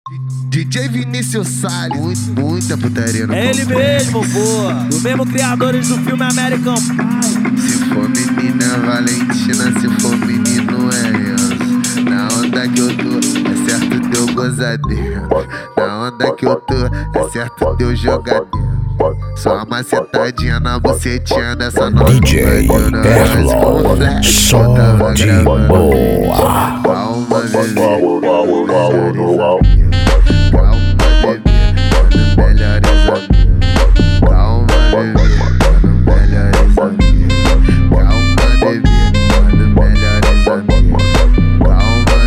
DJ Vinícius Salles, muita putaria no É ele mesmo, pô. O mesmo criadores do filme American Pie. Se for menina é Valentina, se for menino é Enzo. Na onda que eu tô, é certo teu gozadeiro. Na onda que eu tô, é certo teu jogadeiro. Só uma setadinha na bucetinha dessa nova DJ Erlon, som de boa. Calma, bebê, melhores amigos. Calma, bebê, melhores amigos. Calma, bebê, melhores amigos. Calma,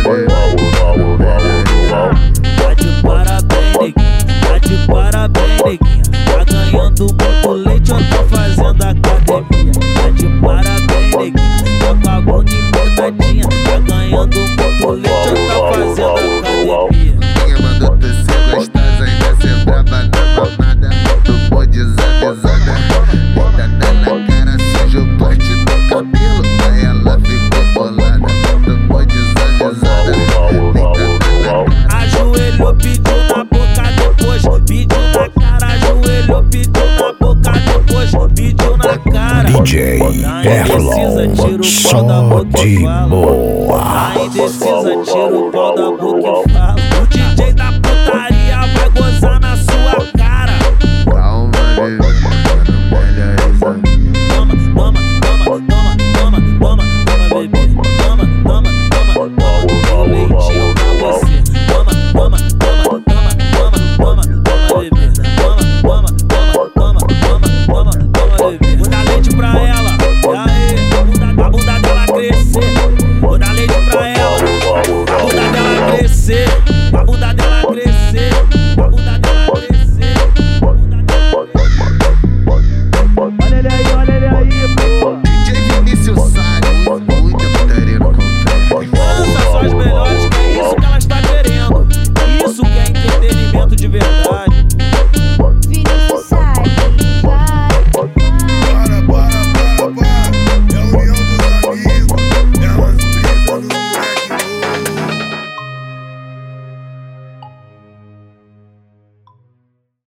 bebê, Tá de parabéns, neguinho. Tá de parabéns, neguinho. Tá ganhando muito leite, eu tô fazendo academia. Tá de parabéns, neguinho. Tô com a bunda empinadinha. Tá ganhando muito leite, eu tô fazendo academia. minha mandou tu ser gostosa, ainda ser braba na mamada. Tu pode desavisada, deitada na cara, suja o corte do cabelo. Aí ela ficou bolada. Tu pode desavisada, deitada na cara. Ajoelhou, pediu na boca, depois pediu na cara. Ajoelhou, pediu na boca, depois pediu na cara. DJ Erlon, som de boa. Tá indecisa, tira o pau da boca e